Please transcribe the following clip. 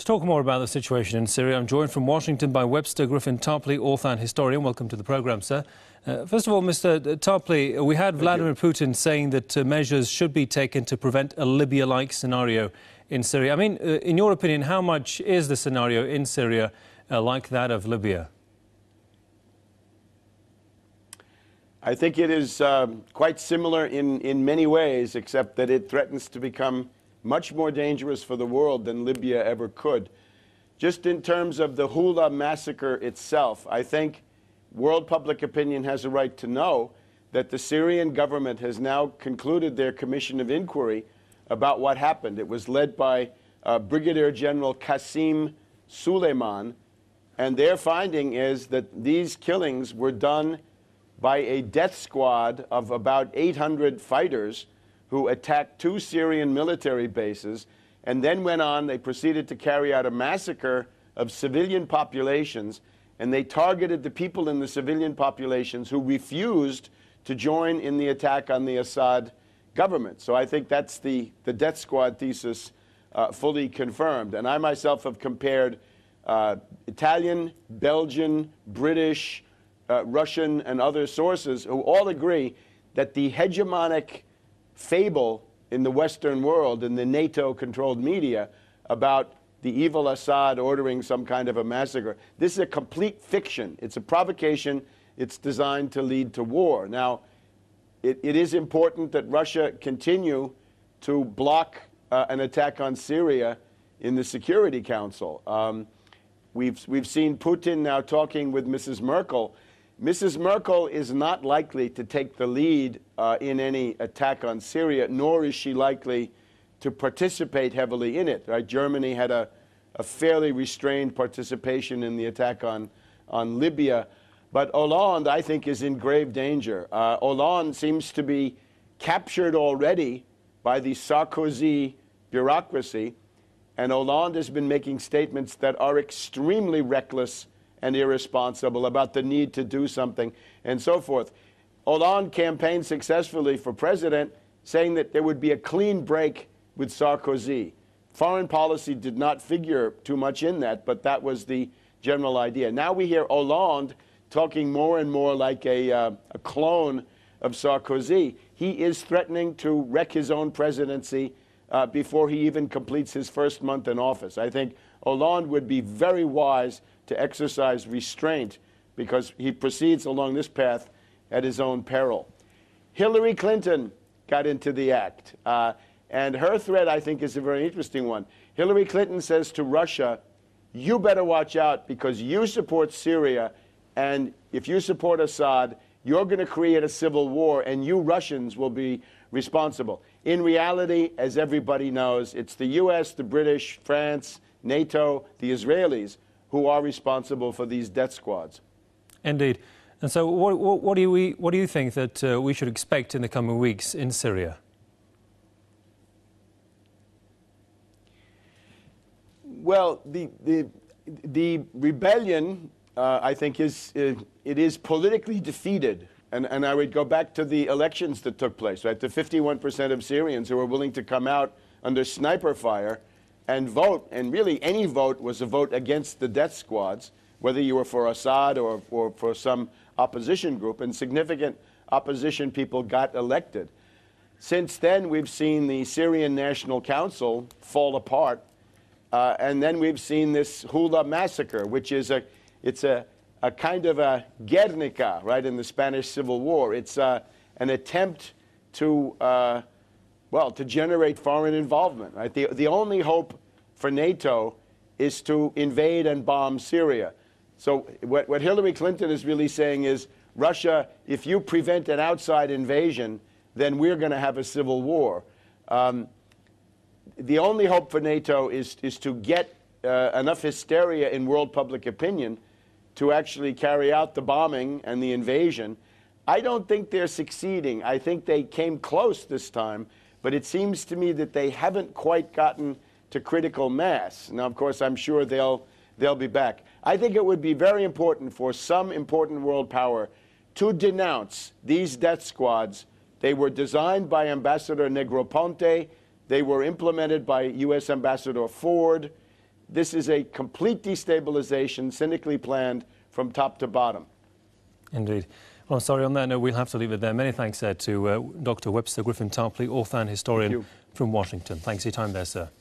To talk more about the situation in Syria, I'm joined from Washington by Webster Griffin Tarpley, author and historian. Welcome to the programme, sir. First of all, Mr. Tarpley, we had Vladimir Putin saying that measures should be taken to prevent a Libya-like scenario in Syria. I mean, in your opinion, how much is the scenario in Syria like that of Libya? I think it is quite similar in many ways, except that it threatens to become much more dangerous for the world than Libya ever could. Just in terms of the Hula massacre itself, I think world public opinion has a right to know that the Syrian government has now concluded their commission of inquiry about what happened. It was led by Brigadier General Qasem Soleimani, and their finding is that these killings were done by a death squad of about 800 fighters who attacked 2 Syrian military bases and then went on. They proceeded to carry out a massacre of civilian populations, and they targeted the people in the civilian populations who refused to join in the attack on the Assad government. So I think that's the death squad thesis fully confirmed. And I myself have compared Italian, Belgian, British, Russian, and other sources who all agree that the hegemonic fable in the Western world, in the NATO-controlled media, about the evil Assad ordering some kind of a massacre. This is a complete fiction. It's a provocation. It's designed to lead to war. Now, it is important that Russia continue to block an attack on Syria in the Security Council. We've seen Putin now talking with Mrs. Merkel. Mrs. Merkel is not likely to take the lead in any attack on Syria, nor is she likely to participate heavily in it. Right? Germany had a fairly restrained participation in the attack on Libya. But Hollande, I think, is in grave danger. Hollande seems to be captured already by the Sarkozy bureaucracy, and Hollande has been making statements that are extremely reckless and irresponsible about the need to do something and so forth. Hollande campaigned successfully for president, saying that there would be a clean break with Sarkozy. Foreign policy did not figure too much in that, but that was the general idea. Now we hear Hollande talking more and more like a clone of Sarkozy. He is threatening to wreck his own presidency before he even completes his first month in office. I think Hollande would be very wise to exercise restraint because he proceeds along this path at his own peril. Hillary Clinton got into the act, and her threat, I think, is a very interesting one. Hillary Clinton says to Russia, you better watch out because you support Syria, and if you support Assad, you're going to create a civil war, and you Russians will be responsible. In reality, as everybody knows, it's the U.S., the British, France, NATO, the Israelis who are responsible for these death squads. Indeed. And so what do you think that we should expect in the coming weeks in Syria? Well, the rebellion, I think, it is politically defeated. And I would go back to the elections that took place, right? The 51% of Syrians who were willing to come out under sniper fire and vote, and really any vote was a vote against the death squads, whether you were for Assad or for some opposition group, and significant opposition people got elected. Since then, we've seen the Syrian National Council fall apart, and then we've seen this Hula massacre, which is a kind of a Guernica, right, in the Spanish Civil War. It's an attempt to to generate foreign involvement. Right? The only hope for NATO is to invade and bomb Syria. So what Hillary Clinton is really saying is, Russia, if you prevent an outside invasion, then we're going to have a civil war. The only hope for NATO is to get enough hysteria in world public opinion to actually carry out the bombing and the invasion. I don't think they're succeeding. I think they came close this time, but it seems to me that they haven't quite gotten to critical mass. Now, of course, I'm sure they'll be back. I think it would be very important for some important world power to denounce these death squads. They were designed by Ambassador Negroponte. They were implemented by U.S. Ambassador Ford. this is a complete destabilization, cynically planned from top to bottom. Indeed. Well, I'm sorry, on that note, we'll have to leave it there. Many thanks, to Dr. Webster Griffin Tarpley, author and historian from Washington. Thanks for your time there, sir.